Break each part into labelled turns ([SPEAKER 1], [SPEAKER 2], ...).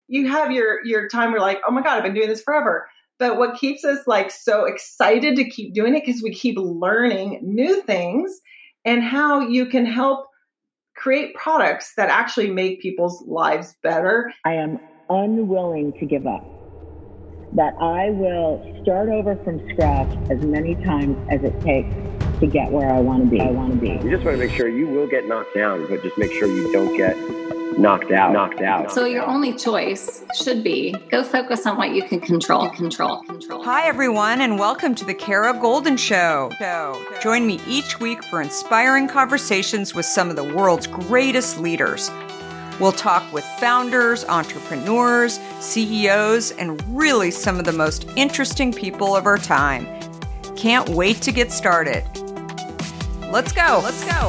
[SPEAKER 1] you have your time where like, oh my God, I've been doing this forever. But what keeps us like so excited to keep doing it, because we keep learning new things and how you can help create products that actually make people's lives better.
[SPEAKER 2] I am unwilling to give up. That I will start over from scratch as many times as it takes to get where I want to be.
[SPEAKER 3] You just want to make sure you will get knocked down, but just make sure you don't get knocked out.
[SPEAKER 4] So your only choice should be go focus on what you can control.
[SPEAKER 5] Hi, everyone, and welcome to the Kara Goldin Show. Join me each week for inspiring conversations with some of the world's greatest leaders. We'll talk with founders, entrepreneurs, CEOs, and really some of the most interesting people of our time. Can't wait to get started. Let's go.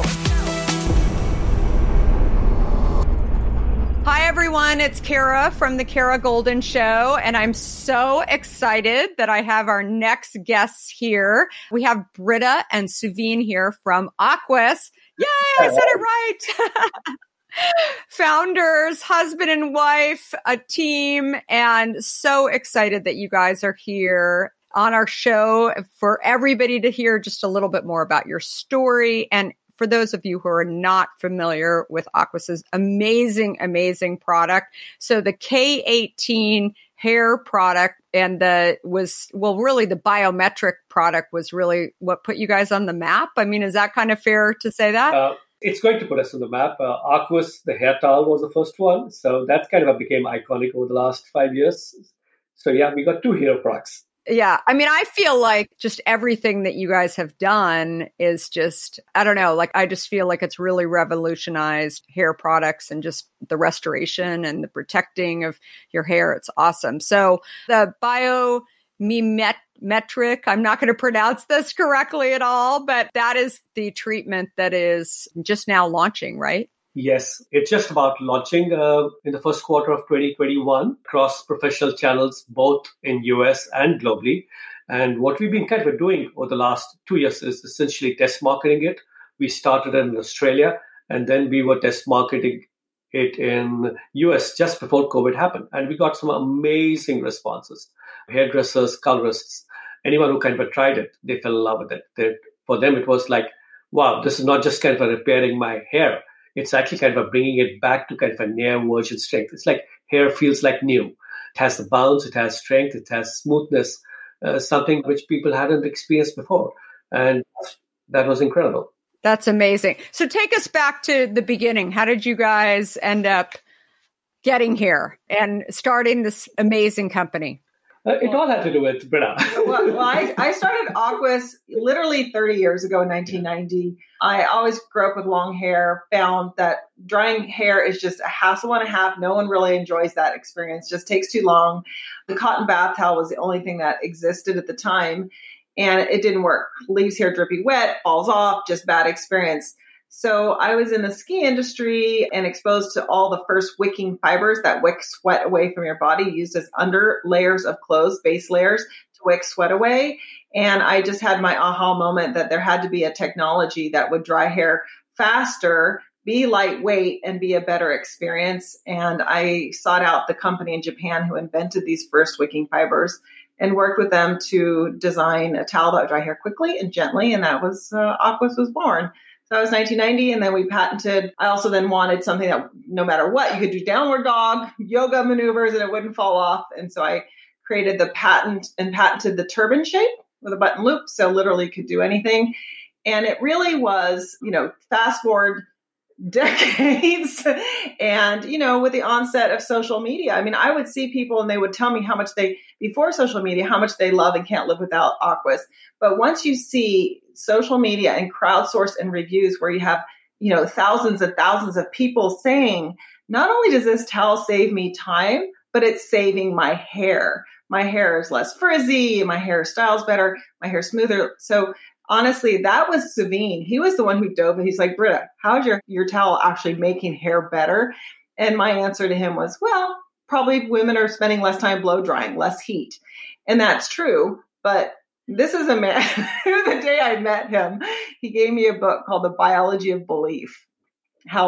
[SPEAKER 5] Hi, everyone. It's Kara from the Kara Goldin Show, and I'm so excited that I have our next guests here. We have Britta and Suveen here from Aquis. Yay, I said it right. Founders, husband and wife, a team, and so excited that you guys are here on our show for everybody to hear just a little bit more about your story. And for those of you who are not familiar with Aquis's amazing product. So the K18 hair product and the biometric product was really what put you guys on the map. I mean, is that kind of fair to say that?
[SPEAKER 6] It's going to put us on the map. Aquis, the hair towel, was the first one. So that kind of became iconic over the last 5 years. So yeah, we got two hero products.
[SPEAKER 5] Yeah. I mean, I feel like just everything that you guys have done is just, I don't know, like I just feel like it's really revolutionized hair products and just the restoration and the protecting of your hair. It's awesome. So the biometric, I'm not going to pronounce this correctly at all, but that is the treatment that is just now launching, right?
[SPEAKER 6] Yes, it's just about launching in the first quarter of 2021 across professional channels, both in US and globally. And what we've been kind of doing over the last 2 years is essentially test marketing it. We started in Australia, and then we were test marketing it in US just before COVID happened. And we got some amazing responses. Hairdressers, colorists, anyone who kind of tried it, they fell in love with it. For them, it was like, wow, this is not just kind of repairing my hair. It's actually kind of bringing it back to kind of a near virgin strength. It's like hair feels like new. It has the bounce, it has strength, it has smoothness, something which people hadn't experienced before. And that was incredible.
[SPEAKER 5] That's amazing. So take us back to the beginning. How did you guys end up getting here and starting this amazing company?
[SPEAKER 6] It all had to do with Britta.
[SPEAKER 1] Well, I started Aquis literally 30 years ago in 1990. I always grew up with long hair, found that drying hair is just a hassle and a half. No one really enjoys that experience. Just takes too long. The cotton bath towel was the only thing that existed at the time, and it didn't work. Leaves hair drippy wet, falls off, just bad experience. So I was in the ski industry and exposed to all the first wicking fibers that wick sweat away from your body, used as under layers of clothes, base layers to wick sweat away. And I just had my aha moment that there had to be a technology that would dry hair faster, be lightweight, and be a better experience. And I sought out the company in Japan who invented these first wicking fibers and worked with them to design a towel that would dry hair quickly and gently. And that was Aquis was born. That was 1990, and then we patented. I also then wanted something that no matter what, you could do downward dog, yoga maneuvers, and it wouldn't fall off. And so I created the patented the turban shape with a button loop. So literally could do anything. And it really was, fast forward decades. And, with the onset of social media, I mean, I would see people and they would tell me before social media, how much they love and can't live without Aquis. But once you see social media and crowdsource and reviews where you have, thousands and thousands of people saying, not only does this towel save me time, but it's saving my hair. My hair is less frizzy, my hair styles better, my hair smoother. So honestly, that was Suveen. He was the one who dove in. He's like, Britta, how's your towel actually making hair better? And my answer to him was, well, probably women are spending less time blow drying, less heat. And that's true. But this is a man who the day I met him, he gave me a book called The Biology of Belief, how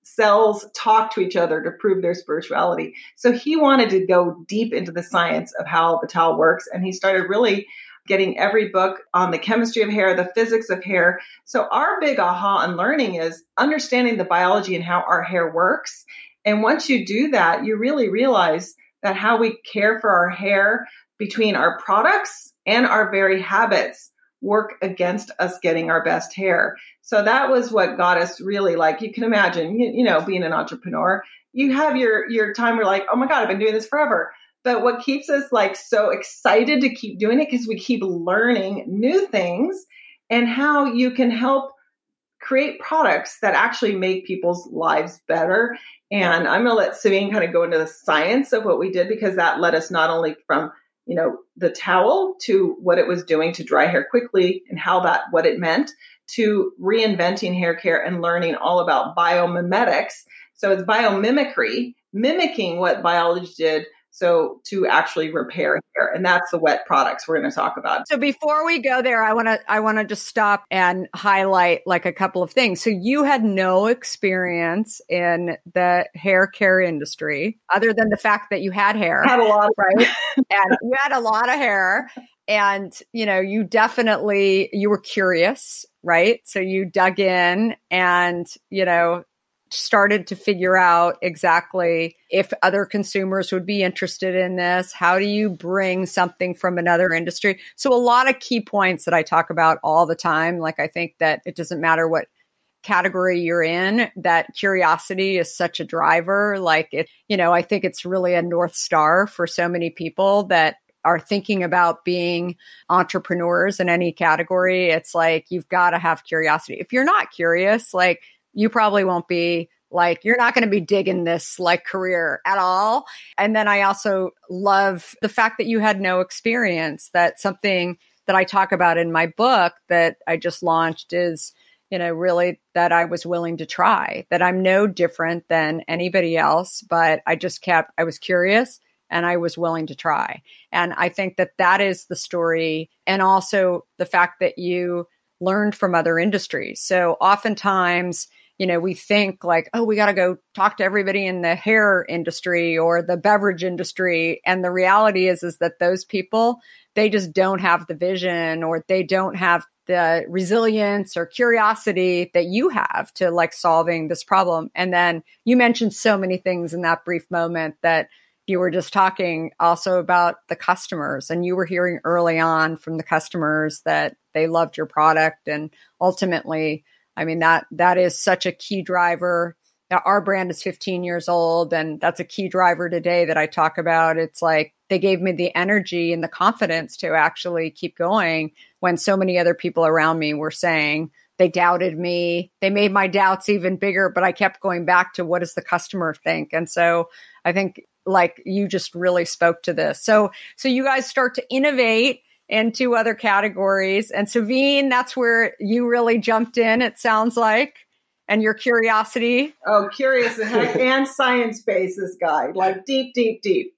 [SPEAKER 1] cells talk to each other to prove their spirituality. So he wanted to go deep into the science of how the towel works. And he started really getting every book on the chemistry of hair, the physics of hair. So our big aha and learning is understanding the biology and how our hair works. And once you do that, you really realize that how we care for our hair between our products and our very habits work against us getting our best hair. So that was what got us really, like, you can imagine, you know, being an entrepreneur, you have your time where like, oh my God, I've been doing this forever. But what keeps us like so excited to keep doing it, because we keep learning new things and how you can help create products that actually make people's lives better. And I'm going to let Savine kind of go into the science of what we did, because that led us not only from, you know, the towel to what it was doing to dry hair quickly and what it meant, to reinventing hair care and learning all about biomimetics. So it's biomimicry, mimicking what biology did. So to actually repair hair, and that's the wet products we're going to talk about.
[SPEAKER 5] So before we go there, I want to just stop and highlight like a couple of things. So you had no experience in the hair care industry other than the fact that you had hair.
[SPEAKER 1] Had a lot,
[SPEAKER 5] right? And you had a lot of hair, and you know, you were curious, right? So you dug in and, you know, started to figure out exactly if other consumers would be interested in this. How do you bring something from another industry? So a lot of key points that I talk about all the time. Like, I think that it doesn't matter what category you're in, that curiosity is such a driver. Like, it, you know, I think it's really a North Star for so many people that are thinking about being entrepreneurs in any category. It's like, you've got to have curiosity. If you're not curious, like, you probably won't be, like, you're not going to be digging this like career at all. And then I also love the fact that you had no experience. That's something that I talk about in my book that I just launched is, you know, really that I was willing to try, that I'm no different than anybody else, but I was curious and I was willing to try. And I think that that is the story. And also the fact that you learned from other industries. So oftentimes, you know, we think like, oh, we got to go talk to everybody in the hair industry or the beverage industry. And the reality is that those people, they just don't have the vision, or they don't have the resilience or curiosity that you have to like solving this problem. And then you mentioned so many things in that brief moment that you were just talking also about the customers, and you were hearing early on from the customers that they loved your product. And ultimately, I mean, that is such a key driver. Now, our brand is 15 years old, and that's a key driver today that I talk about. It's like they gave me the energy and the confidence to actually keep going when so many other people around me were saying they doubted me. They made my doubts even bigger, but I kept going back to what does the customer think? And so I think like you just really spoke to this. So you guys start to innovate into other categories. And Savine, that's where you really jumped in, it sounds like, and your curiosity.
[SPEAKER 1] Oh, curious and science-based, this guy, like deep, deep, deep.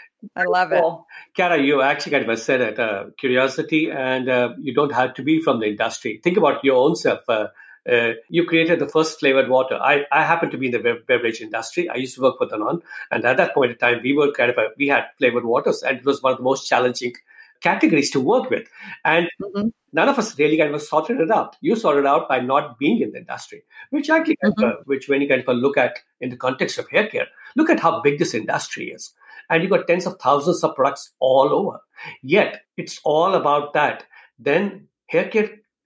[SPEAKER 5] I love it.
[SPEAKER 6] Cara, you actually kind of said it, curiosity, and you don't have to be from the industry. Think about your own self. You created the first flavored water. I happen to be in the beverage industry. I used to work for Danone. And at that point in time, we had flavored waters, and it was one of the most challenging categories to work with. And none of us really kind of sorted it out. You sorted it out by not being in the industry, which actually, which when you kind of look at in the context of hair care, look at how big this industry is. And you've got tens of thousands of products all over. Yet it's all about that. Then hair care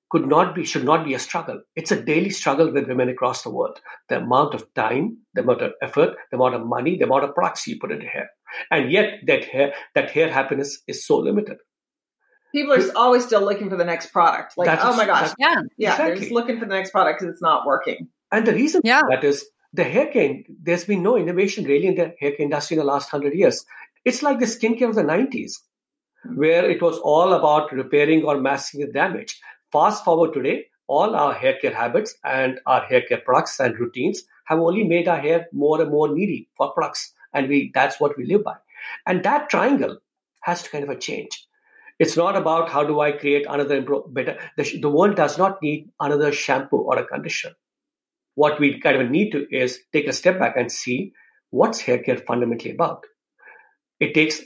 [SPEAKER 6] should not be a struggle. It's a daily struggle with women across the world. The amount of time, the amount of effort, the amount of money, the amount of products you put into hair. And yet that hair happiness is so limited.
[SPEAKER 1] People are always still looking for the next product. Like, oh my gosh.
[SPEAKER 5] Yeah.
[SPEAKER 1] Exactly. They're just looking for the next product because it's not working.
[SPEAKER 6] And the reason for that is the hair care, there's been no innovation really in the hair care industry in the last 100 years. It's like the skincare of the 90s, where it was all about repairing or masking the damage. Fast forward today, all our hair care habits and our hair care products and routines have only made our hair more and more needy for products. And that's what we live by. And that triangle has to kind of a change. It's not about how do I create another better. The world does not need another shampoo or a conditioner. what we kind of need to is take a step back and see what's hair care fundamentally about. It takes,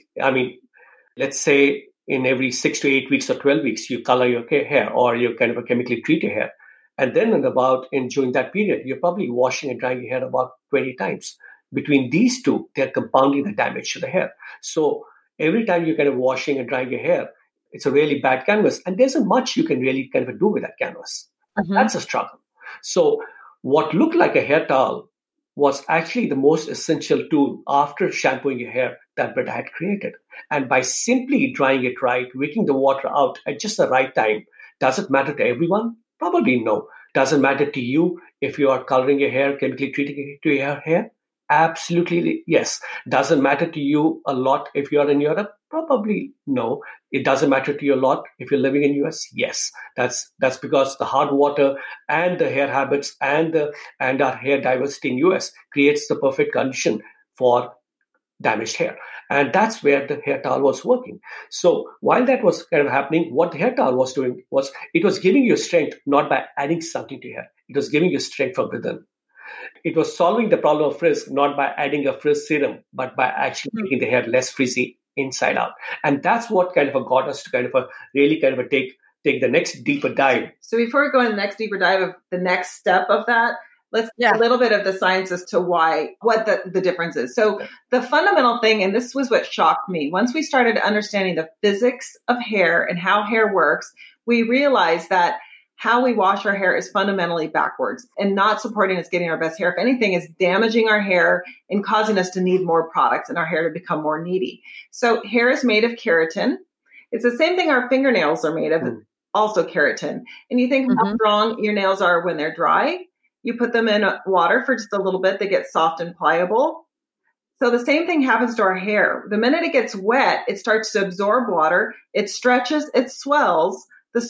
[SPEAKER 6] let's say in every 6 to 8 weeks or 12 weeks, you color your hair or you kind of chemically treat your hair. And then during that period, you're probably washing and drying your hair about 20 times. Between these two, they're compounding the damage to the hair. So every time you're kind of washing and drying your hair, it's a really bad canvas. And there isn't much you can really kind of do with that canvas. Mm-hmm. That's a struggle. So what looked like a hair towel was actually the most essential tool after shampooing your hair that Britta had created. And by simply drying it right, wicking the water out at just the right time, does it matter to everyone? Probably no. Does it matter to you if you are coloring your hair, chemically treating it to your hair? Absolutely, yes. Does it matter to you a lot if you are in Europe? Probably no. It doesn't matter to you a lot if you're living in US? Yes. That's because the hard water and the hair habits and our hair diversity in US creates the perfect condition for damaged hair. And that's where the hair towel was working. So while that was kind of happening, what the hair towel was doing was it was giving you strength not by adding something to your hair. It was giving you strength from within. It was solving the problem of frizz not by adding a frizz serum, but by actually making the hair less frizzy inside out. And that's what kind of got us to kind of really kind of take the next deeper dive.
[SPEAKER 1] So before we go in the next deeper dive of the next step of that, let's get a little bit of the science as to what the difference is. So the fundamental thing, and this was what shocked me, once we started understanding the physics of hair and how hair works, we realized that how we wash our hair is fundamentally backwards and not supporting us getting our best hair. If anything, is damaging our hair and causing us to need more products and our hair to become more needy. So hair is made of keratin. It's the same thing our fingernails are made of, also keratin. And you think how strong your nails are when they're dry. You put them in water for just a little bit, they get soft and pliable. So the same thing happens to our hair. The minute it gets wet, it starts to absorb water. It stretches, it swells. The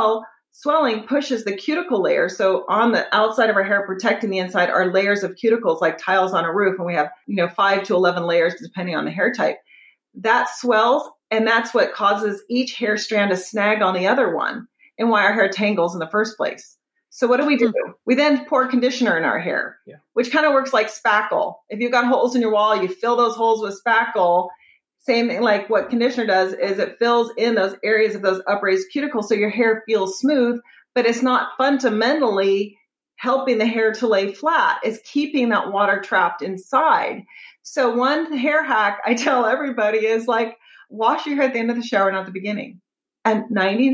[SPEAKER 1] swelling pushes the cuticle layer. So on the outside of our hair, protecting the inside, are layers of cuticles like tiles on a roof. And we have, 5 to 11 layers, depending on the hair type. That swells. And that's what causes each hair strand to snag on the other one and why our hair tangles in the first place. So what do? We then pour conditioner in our hair, which kind of works like spackle. If you've got holes in your wall, you fill those holes with spackle. Same thing, like what conditioner does is it fills in those areas of those upraised cuticles so your hair feels smooth, but it's not fundamentally helping the hair to lay flat. It's keeping that water trapped inside. So one hair hack I tell everybody is like, wash your hair at the end of the shower, not the beginning. And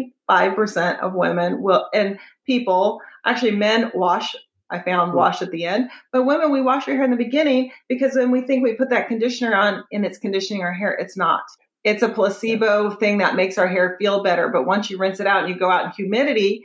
[SPEAKER 1] 95% of women will, and people, actually men wash at the end, but women, we wash our hair in the beginning because when we think we put that conditioner on and it's conditioning our hair, it's not. It's a placebo thing that makes our hair feel better. But once you rinse it out and you go out in humidity,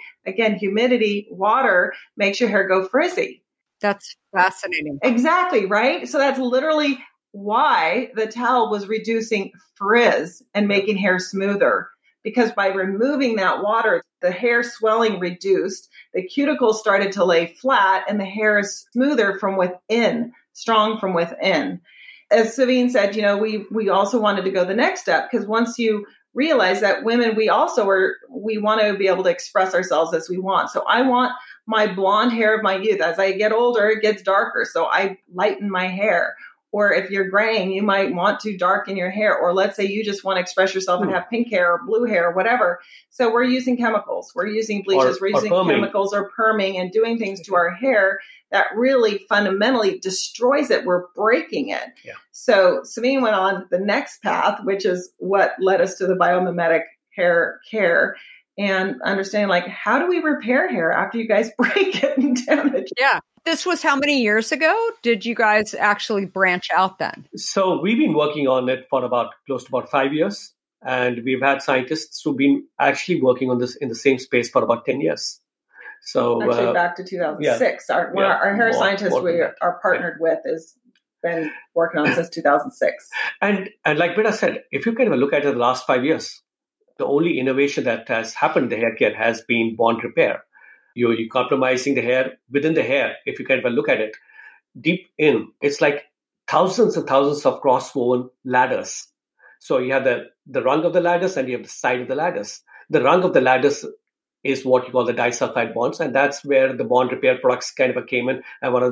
[SPEAKER 1] water makes your hair go frizzy.
[SPEAKER 5] That's fascinating.
[SPEAKER 1] Exactly, right? So that's literally why the towel was reducing frizz and making hair smoother. Because by removing that water, the hair swelling reduced, the cuticles started to lay flat, and the hair is smoother from within, strong from within. As Savine said, we also wanted to go the next step, because once you realize that women, we want to be able to express ourselves as we want. So I want my blonde hair of my youth. As I get older, it gets darker. So I lighten my hair. Or if you're graying, you might want to darken your hair. Or let's say you just want to express yourself and have pink hair or blue hair or whatever. So we're using chemicals. We're using bleaches. We're using chemicals or perming and doing things to our hair that really fundamentally destroys it. We're breaking it. Yeah. So Savine went on the next path, which is what led us to the biomimetic hair care and understanding, how do we repair hair after you guys break it and damage it?
[SPEAKER 5] Yeah. This was how many years ago did you guys actually branch out then?
[SPEAKER 6] So we've been working on it for close to about 5 years. And we've had scientists who've been actually working on this in the same space for about 10 years. So
[SPEAKER 1] actually back to 2006. Our hair scientist we are partnered with has been working on since 2006.
[SPEAKER 6] And like Britta said, if you kind of look at it the last 5 years, the only innovation that has happened in the hair care has been bond repair. You're compromising the hair within the hair. If you kind of look at it deep in, it's like thousands and thousands of cross-woven ladders. So you have the rung of the ladders and you have the side of the ladders. The rung of the ladders is what you call the disulfide bonds. And that's where the bond repair products kind of came in. And one of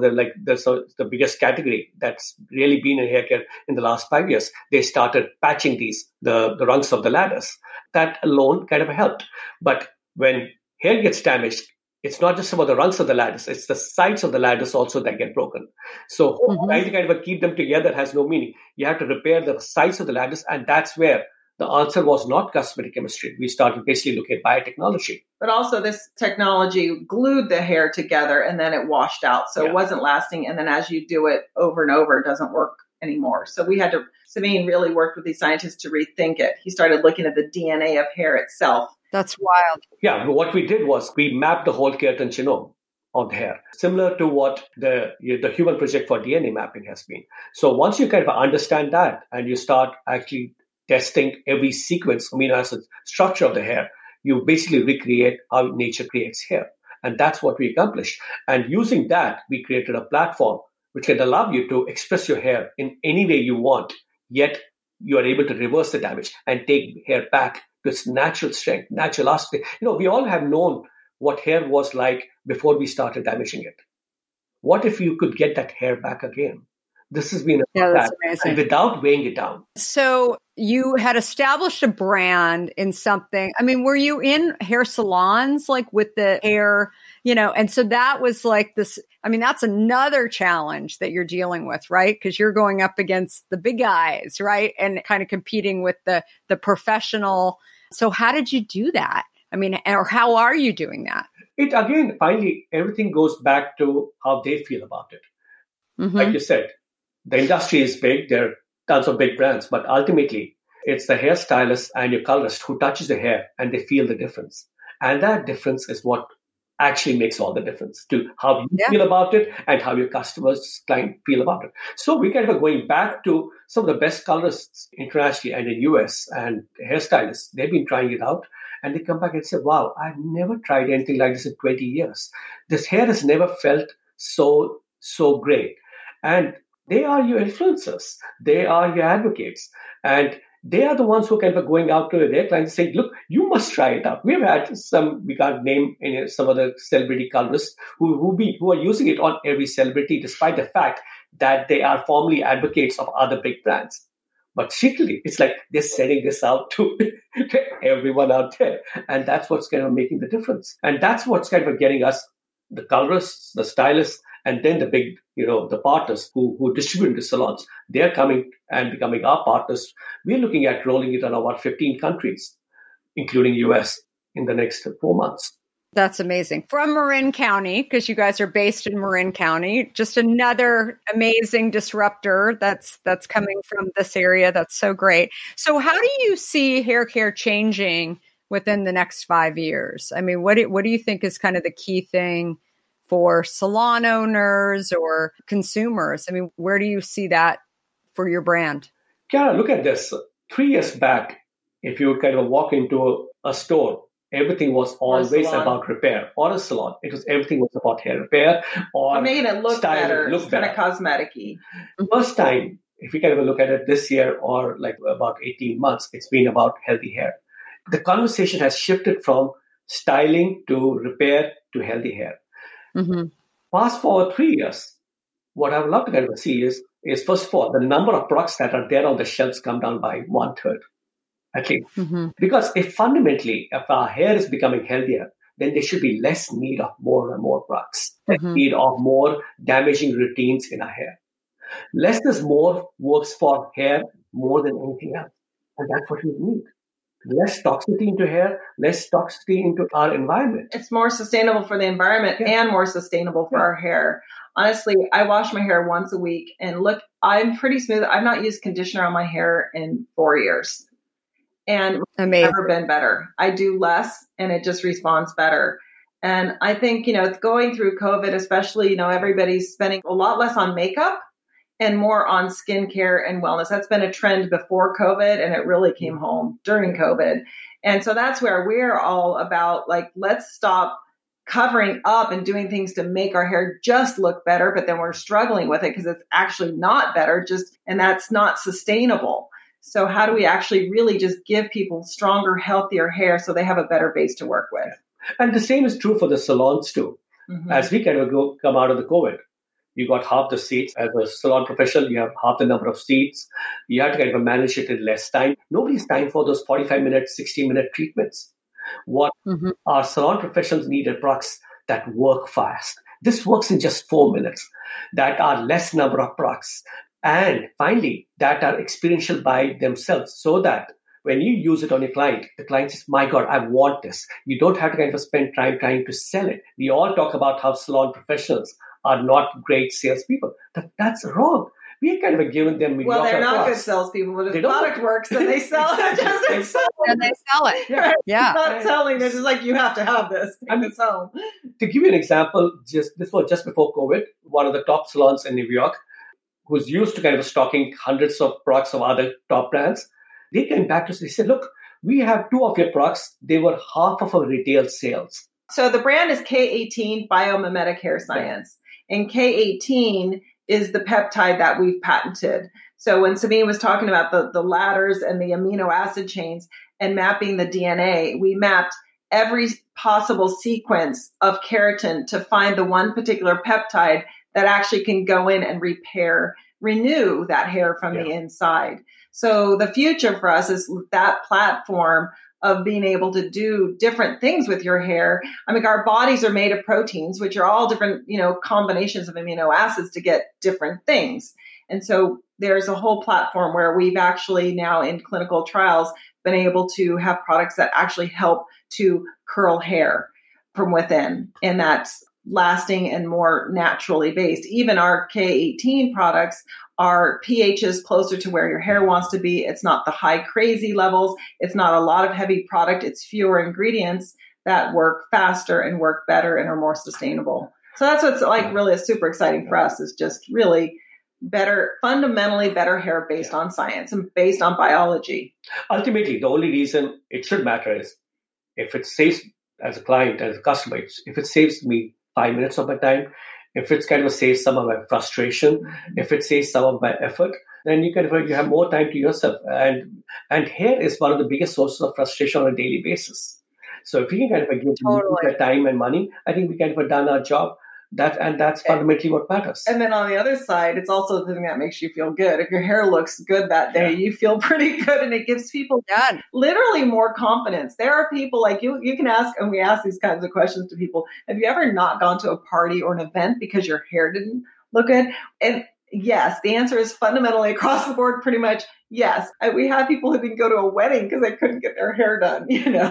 [SPEAKER 6] the biggest category that's really been in hair care in the last 5 years, they started patching the rungs of the ladders. That alone kind of helped. But when hair gets damaged, it's not just about the rungs of the ladders, it's the sides of the ladders also that get broken. So trying to kind of keep them together has no meaning. You have to repair the sides of the ladders, and that's where the answer was not cosmetic chemistry. We started basically looking at biotechnology.
[SPEAKER 1] But also this technology glued the hair together and then it washed out. So it wasn't lasting. And then as you do it over and over, it doesn't work anymore. So Saveen really worked with these scientists to rethink it. He started looking at the DNA of hair itself.
[SPEAKER 5] That's wild.
[SPEAKER 6] Yeah, what we did was we mapped the whole keratin genome of the hair, similar to what the Human Project for DNA mapping has been. So once you kind of understand that and you start actually testing every sequence, amino acid structure of the hair, you basically recreate how nature creates hair. And that's what we accomplished. And using that, we created a platform which can allow you to express your hair in any way you want, yet you are able to reverse the damage and take hair back to its natural strength, natural elasticity. We all have known what hair was like before we started damaging it. What if you could get that hair back again? This has been
[SPEAKER 5] that's amazing.
[SPEAKER 6] And without weighing it down.
[SPEAKER 5] So you had established a brand in something. I mean, were you in hair salons, like with the hair, and so that was like this. I mean, that's another challenge that you're dealing with, right? Because you're going up against the big guys, right? And kind of competing with the professional. So how did you do that? I mean, or how are you doing that?
[SPEAKER 6] It again, finally, everything goes back to how they feel about it. Mm-hmm. Like you said, the industry is big. There are tons of big brands, but ultimately it's the hairstylist and your colorist who touches the hair and they feel the difference. And that difference is what actually makes all the difference to how you feel about it and how your customers, client feel about it. So we kind of are going back to some of the best colorists internationally and in US and hairstylists. They've been trying it out and they come back and say, wow, I've never tried anything like this in 20 years. This hair has never felt so great. And they are your influencers. They are your advocates. And they are the ones who are kind of going out to their clients saying, look, you must try it out. We've had we can't name some of the celebrity colorists who are using it on every celebrity, despite the fact that they are formally advocates of other big brands. But secretly, it's like they're sending this out to everyone out there. And that's what's kind of making the difference. And that's what's kind of getting us, the colorists, the stylists, and then the big, the partners who distribute the salons. They're coming and becoming our partners. We're looking at rolling it on about 15 countries, including US, in the next 4 months.
[SPEAKER 5] That's amazing. From Marin County, because you guys are based in Marin County, just another amazing disruptor that's coming from this area. That's so great. So how do you see hair care changing within the next 5 years? I mean, what do you think is kind of the key thing for salon owners or consumers? I mean, where do you see that for your brand? Kara,
[SPEAKER 6] look at this. 3 years back, if you kind of walk into a store, everything was always about repair, or a salon. Everything was about hair repair or
[SPEAKER 1] making it look better. It's kind of cosmetic-y.
[SPEAKER 6] First time, if you kind of look at it this year or like about 18 months, it's been about healthy hair. The conversation has shifted from styling to repair to healthy hair. Mm-hmm. Fast forward 3 years, what I would love to kind of see is first of all, the number of products that are there on the shelves come down by 1/3, at least. Mm-hmm. Because if our hair is becoming healthier, then there should be less need of more and more products, less need of more damaging routines in our hair. Less is more works for hair more than anything else. And that's what we need. Less toxicity into hair, less toxicity into our environment.
[SPEAKER 1] It's more sustainable for the environment and more sustainable for our hair. Honestly, I wash my hair once a week and look, I'm pretty smooth. I've not used conditioner on my hair in 4 years. And it's never been better. I do less and it just responds better. And I think, going through COVID, especially, everybody's spending a lot less on makeup and more on skincare and wellness. That's been a trend before COVID, and it really came home during COVID. And so that's where we're all about, let's stop covering up and doing things to make our hair just look better, but then we're struggling with it because it's actually not better, and that's not sustainable. So how do we actually really just give people stronger, healthier hair so they have a better base to work with?
[SPEAKER 6] And the same is true for the salons too. As we kind of come out of the COVID, you got half the seats. As a salon professional, you have half the number of seats. You have to kind of manage it in less time. Nobody's time for those 45-minute, 60-minute treatments. What our salon professionals need are products that work fast. This works in just 4 minutes, that are less number of products. And finally, that are experiential by themselves, so that when you use it on your client, the client says, my God, I want this. You don't have to kind of spend time trying to sell it. We all talk about how salon professionals are not great salespeople. That's wrong. We kind of given them mediocre
[SPEAKER 1] Well, they're not
[SPEAKER 6] products.
[SPEAKER 1] good salespeople, but if the product works, then they sell it.
[SPEAKER 5] And they sell it.
[SPEAKER 1] Right?
[SPEAKER 5] Yeah.
[SPEAKER 1] It's not selling. They're just like, you have to have this. Take this home.
[SPEAKER 6] To give you an example, this was just before COVID, one of the top salons in New York, who's used to kind of stocking hundreds of products of other top brands, they came back to us. They said, look, we have 2 of your products. They were half of our retail sales.
[SPEAKER 1] So the brand is K18 Biomimetic Hair Science. And K18 is the peptide that we've patented. So when Saveen was talking about the ladders and the amino acid chains and mapping the DNA, we mapped every possible sequence of keratin to find the one particular peptide that actually can go in and renew that hair from the inside. So the future for us is that platform of being able to do different things with your hair. I mean, our bodies are made of proteins, which are all different, combinations of amino acids to get different things. And so there's a whole platform where we've actually now in clinical trials been able to have products that actually help to curl hair from within. And that's lasting and more naturally based. Even our K18 products are pHs closer to where your hair wants to be. It's not the high crazy levels. It's not a lot of heavy product. It's fewer ingredients that work faster and work better and are more sustainable. So that's what's like really super exciting for us, is just really better, fundamentally better hair based on science and based on biology.
[SPEAKER 6] Ultimately, the only reason it should matter is if it saves, as a client, as a customer, if it saves me 5 minutes of my time, if it's kind of saves some of my frustration, if it saves some of my effort, then you have more time to yourself. And hair is one of the biggest sources of frustration on a daily basis. So if we can kind of give that time and money, I think we kind of done our job. That's fundamentally what matters.
[SPEAKER 1] And then on the other side, it's also the thing that makes you feel good. If your hair looks good that day, you feel pretty good, and it gives people literally more confidence. There are people like you can ask, and we ask these kinds of questions to people. Have you ever not gone to a party or an event because your hair didn't look good? And yes, the answer is fundamentally across the board, pretty much yes. We have people who didn't go to a wedding because they couldn't get their hair done,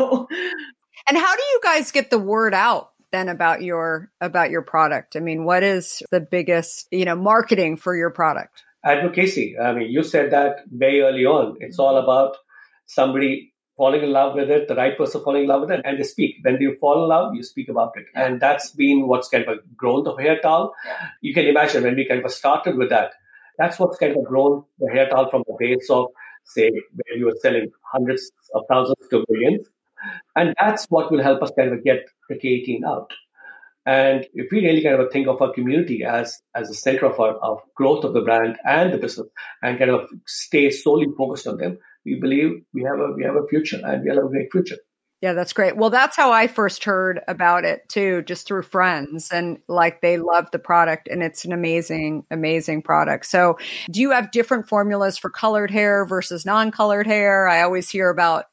[SPEAKER 5] And how do you guys get the word out then about your product? I mean, what is the biggest, marketing for your product?
[SPEAKER 6] Advocacy. I mean, you said that very early on. It's all about somebody falling in love with it, the right person falling in love with it, and they speak. When you fall in love, you speak about it. And that's been what's kind of grown the hair towel. You can imagine when we kind of started with that, that's what's kind of grown the hair towel from the base of, say, where you were selling hundreds of thousands to millions. And that's what will help us kind of get the K18 out. And if we really kind of think of our community as a center of our growth of the brand and the business, and kind of stay solely focused on them, we believe we have a future, and we'll have a great future.
[SPEAKER 5] Yeah, that's great. Well, that's how I first heard about it too, just through friends, and they love the product, and it's an amazing, amazing product. So do you have different formulas for colored hair versus non-colored hair? I always hear about,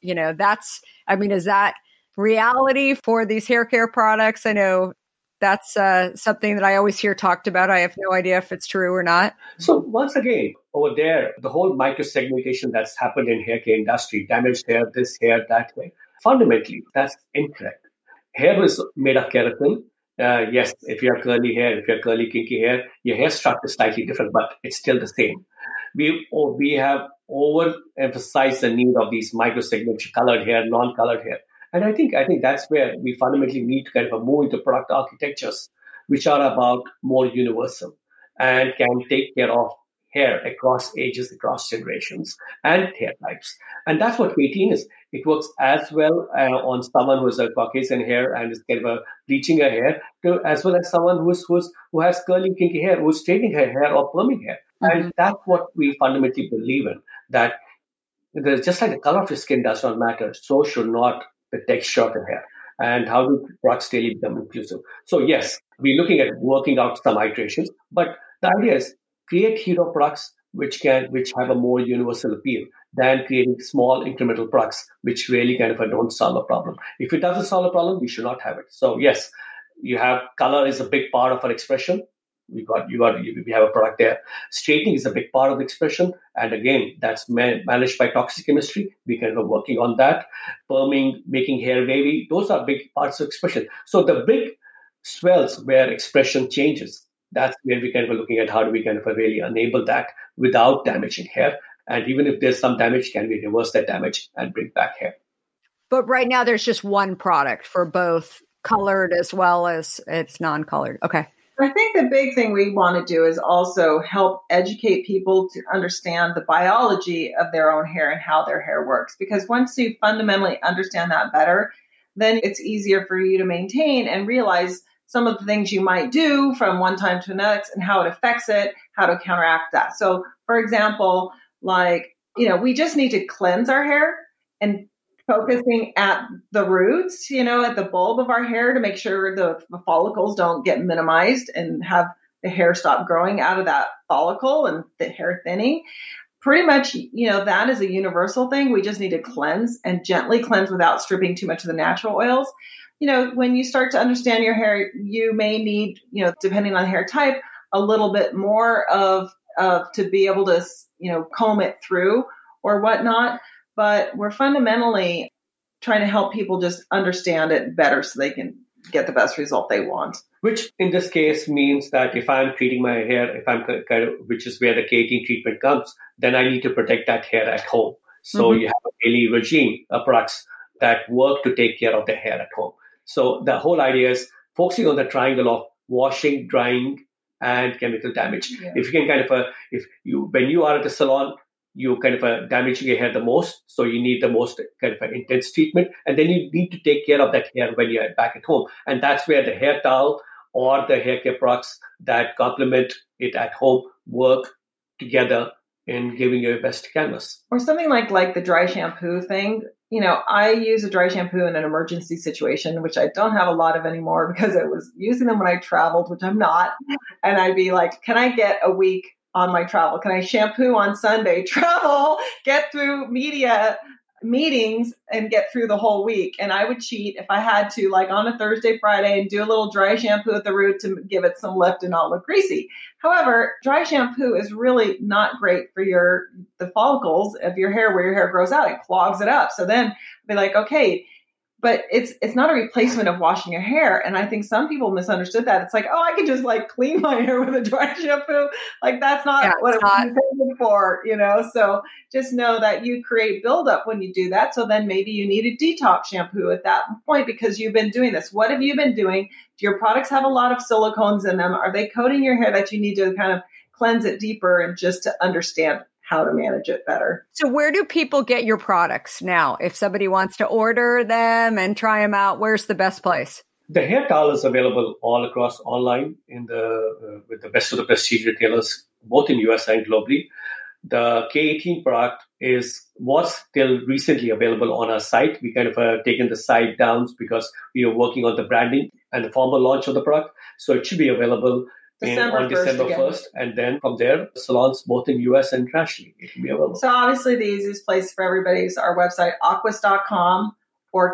[SPEAKER 5] is that reality for these hair care products? I know that's something that I always hear talked about. I have no idea if it's true or not.
[SPEAKER 6] So once again, over there, the whole microsegmentation that's happened in hair care industry, damaged hair, this hair, that way. Fundamentally, that's incorrect. Hair is made of keratin. Yes, if you have curly hair, if you have curly, kinky hair, your hair structure is slightly different, but it's still the same. We have overemphasized the need of these microsegmentation, colored hair, non-colored hair. And I think that's where we fundamentally need to kind of move into product architectures, which are about more universal and can take care of hair across ages, across generations, and hair types. And that's what K18 is. It works as well on someone who has a Caucasian hair and is kind of bleaching her hair, as well as someone who has curly, kinky hair, who's straightening her hair or plumbing hair. Mm-hmm. And that's what we fundamentally believe in, that just like the color of your skin does not matter, so should not the texture of the hair. and how do products really become inclusive. So yes, we're looking at working out some iterations, but the idea is create hero products which have a more universal appeal than creating small incremental products which really kind of don't solve a problem. If it doesn't solve a problem, we should not have it. So yes, you have color is a big part of our expression. We have a product there. Straightening is a big part of the expression, and again, that's managed by Toxic Chemistry. We kind of working on that. Perming, making hair wavy, those are big parts of expression. So the big swells where expression changes, that's where we kind of looking at how do we kind of really enable that without damaging hair. And even if there's some damage, can we reverse that damage and bring back hair?
[SPEAKER 5] But right now, there's just one product for both colored as well as it's non-colored. Okay.
[SPEAKER 1] I think the big thing we want to do is also help educate people to understand the biology of their own hair and how their hair works. Because once you fundamentally understand that better, then it's easier for you to maintain and realize some of the things you might do from one time to the next and how it affects it, how to counteract that. So, for example, we just need to cleanse our hair and focusing at the roots, at the bulb of our hair to make sure the follicles don't get minimized and have the hair stop growing out of that follicle and the hair thinning. Pretty much, that is a universal thing. We just need to cleanse and gently cleanse without stripping too much of the natural oils. When you start to understand your hair, you may need, depending on hair type, a little bit more of to be able to, comb it through or whatnot. But we're fundamentally trying to help people just understand it better so they can get the best result they want.
[SPEAKER 6] Which in this case means that if I'm treating my hair, which is where the K18 treatment comes, then I need to protect that hair at home. So you have a daily regime of products that work to take care of the hair at home. So the whole idea is focusing on the triangle of washing, drying, and chemical damage. Yeah. If you can when you are at the salon, you damaging your hair the most. So you need the most intense treatment. And then you need to take care of that hair when you're back at home. And that's where the hair towel or the hair care products that complement it at home work together in giving you your best canvas.
[SPEAKER 1] Or something like the dry shampoo thing. I use a dry shampoo in an emergency situation, which I don't have a lot of anymore because I was using them when I traveled, which I'm not. And I'd be like, can I get a week on my travel? Can I shampoo on Sunday, travel, get through meetings and get through the whole week? And I would cheat if I had to, on a Thursday, Friday, and do a little dry shampoo at the root to give it some lift and not look greasy. However, dry shampoo is really not great for the follicles of your hair where your hair grows out. It clogs it up. So then I'd be like, okay, but it's not a replacement of washing your hair. And I think some people misunderstood that. It's like, oh, I can just clean my hair with a dry shampoo. That's not what it was intended for, So just know that you create buildup when you do that. So then maybe you need a detox shampoo at that point because you've been doing this. What have you been doing? Do your products have a lot of silicones in them? Are they coating your hair that you need to kind of cleanse it deeper and just to understand how to manage it better?
[SPEAKER 5] So where do people get your products now? If somebody wants to order them and try them out, where's the best place?
[SPEAKER 6] The hair towel is available all across online with the best of the prestige retailers, both in US and globally. The K18 product was till recently available on our site. We taken the site down because we are working on the branding and the formal launch of the product. So it should be available on December 1st. And then from there, salons both in US and internationally, it can be available.
[SPEAKER 1] So obviously the easiest place for everybody is our website, aquas.com or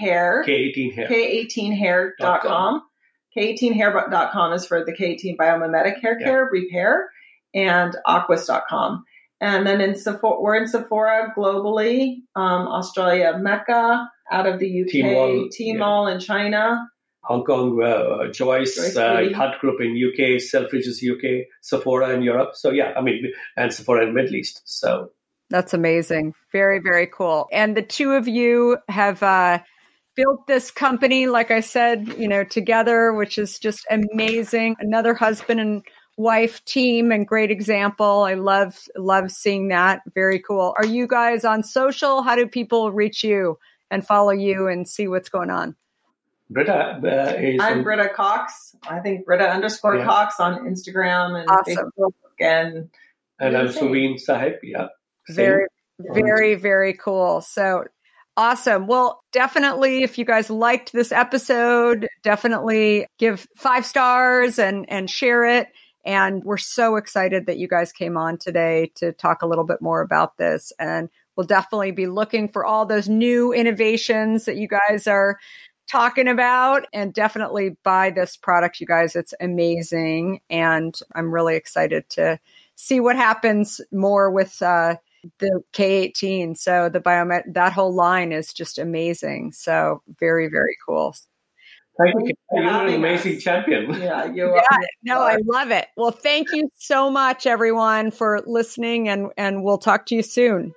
[SPEAKER 1] K18hair.com. K18hair.com is for the K18 Biomimetic Hair Care Repair, and aquas.com. And then we're in Sephora globally, Australia, Mecca, out of the UK, Tmall in China,
[SPEAKER 6] Hong Kong, Joyce Hunt Group in UK, Selfridges UK, Sephora in Europe. So and Sephora in Middle East. So
[SPEAKER 5] that's amazing. Very, very cool. And the two of you have built this company, like I said, together, which is just amazing. Another husband and wife team and great example. I love seeing that. Very cool. Are you guys on social? How do people reach you and follow you and see what's going on?
[SPEAKER 1] Britta I'm Britta Cox. I think Britta _Cox on Instagram and Facebook and
[SPEAKER 6] I'm Suveen Sahib. Yeah.
[SPEAKER 5] Very, very, very cool. So Awesome. Well, definitely, if you guys liked this episode, definitely give 5 stars and share it. And we're so excited that you guys came on today to talk a little bit more about this. And we'll definitely be looking for all those new innovations that you guys are talking about, and definitely buy this product, you guys. It's amazing. And I'm really excited to see what happens more with the K18. So the Biomet, that whole line is just amazing. So very, very cool.
[SPEAKER 6] Thank you. You're an amazing champion.
[SPEAKER 1] Yeah,
[SPEAKER 5] no, I love it. Well, thank you so much, everyone, for listening, and we'll talk to you soon.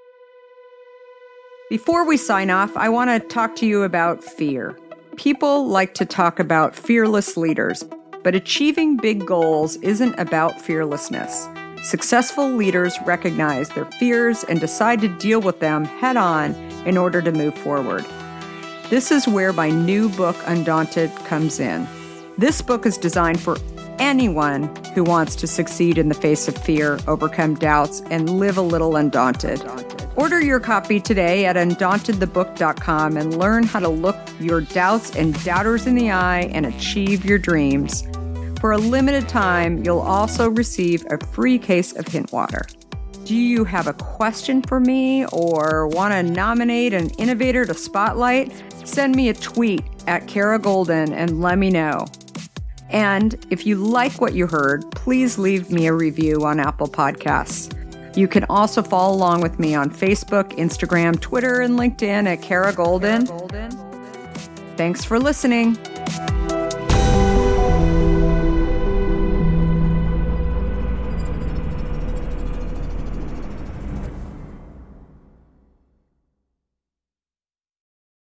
[SPEAKER 5] Before we sign off, I want to talk to you about fear. People like to talk about fearless leaders, but achieving big goals isn't about fearlessness. Successful leaders recognize their fears and decide to deal with them head on in order to move forward. This is where my new book, Undaunted, comes in. This book is designed for anyone who wants to succeed in the face of fear, overcome doubts, and live a little undaunted. Order your copy today at undauntedthebook.com and learn how to look your doubts and doubters in the eye and achieve your dreams. For a limited time, you'll also receive a free case of hint water. Do you have a question for me or want to nominate an innovator to spotlight? Send me a tweet at Kara Goldin and let me know. And if you like what you heard, please leave me a review on Apple Podcasts. You can also follow along with me on Facebook, Instagram, Twitter, and LinkedIn at Kara Goldin. Thanks for listening.